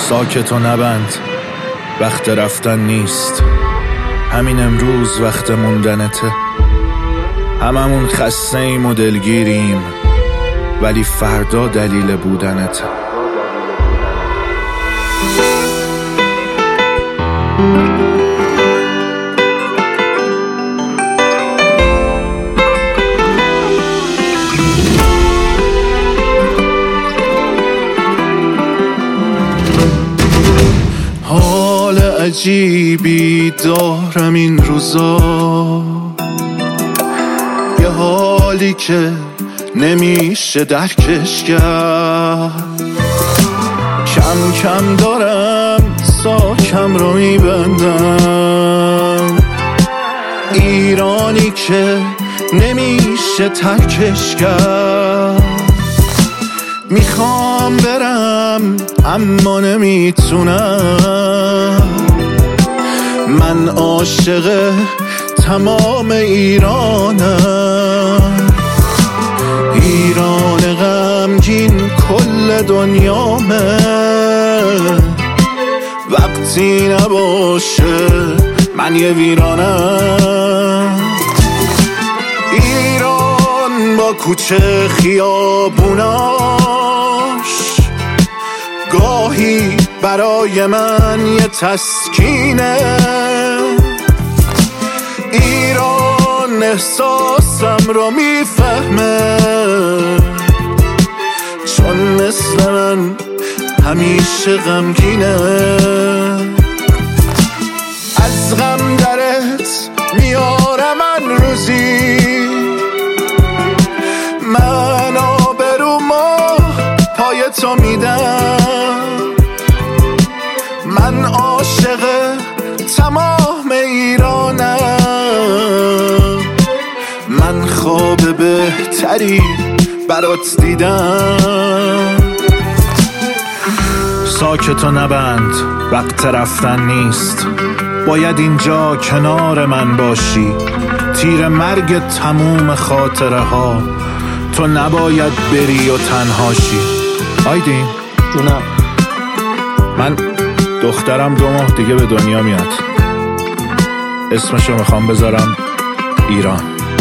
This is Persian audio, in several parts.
ساکت و نبند، وقت رفتن نیست. همین امروز وقت موندنته. هممون خسته ایم و دلگیریم، ولی فردا دلیل بودنته. حال عجیبی دارم این روزا، یه حالی که نمیشه درکش کرد. کم کم دارم ساکم رو میبندم، ایرانی که نمیشه ترکش کرد. میخوام برم اما نمیتونم، من عاشق تمام ایرانم. ایران غمگین کل دنیامه، وقتی نباشه من یه ویرانم. ایران با کوچه خیابوناش گاهی برای من یه تسکینه. ایران احساسم رو میفهمه، چون مثل من همیشه غمگینه. از غم درت میارم من روزی، من آبرومو پای تو میدم. من عاشق تمام ایرانم، من خواب بهتری برات دیدم. ساکت و نبند، وقت رفتن نیست. باید اینجا کنار من باشی، تیر مرگ تموم خاطره ها. تو نباید بری و تنهاشی. آیدین جونم، من دخترم 2 ماه دیگه به دنیا میاد. اسمشو میخوام بذارم ایران.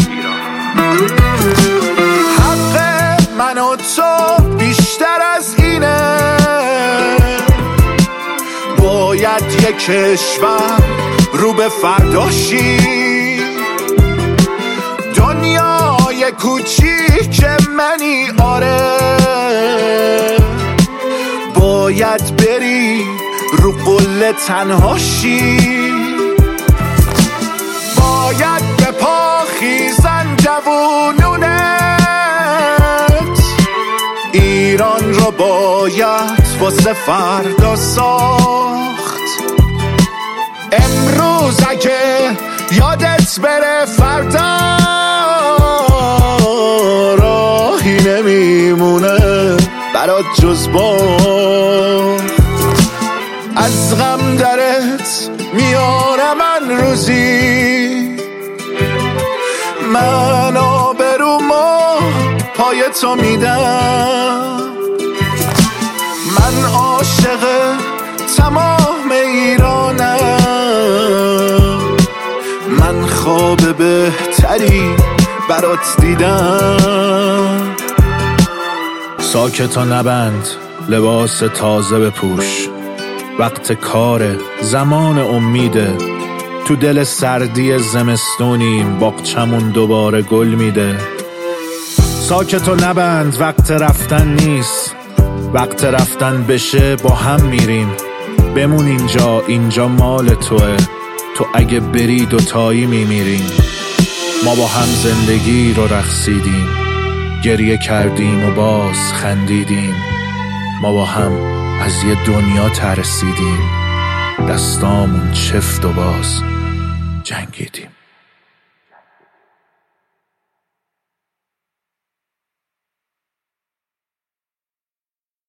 حق من و تو بیشتر از اینه، باید یک کشور رو به فرداشی. دنیای کوچیک منی آره، باید بری رو قله تنهاشی. باید به پا خیزن جوونونت، ایران رو باید واسه فردا ساخت. امروز اگه یادت بره فردا راهی نمیمونه برات جز باخت. از غم درت میارم من روزی، من آبرومو پای تو میدم. من عاشق تمام ایرانم، من خواب بهتری برات دیدم. ساکت و نبند، لباس تازه بپوش. وقت کار، زمان امیده. تو دل سردی زمستونیم، باغچمون دوباره گل میده. ساکت و نبند، وقت رفتن نیست. وقت رفتن بشه با هم میریم. بمون اینجا مال توه. تو اگه بری دوتایی میمیریم. ما با هم زندگی رو رقصیدیم، گریه کردیم و باز خندیدیم. ما با هم از یه دنیا ترسیدیم، دستامون چفت و باز جنگیدیم.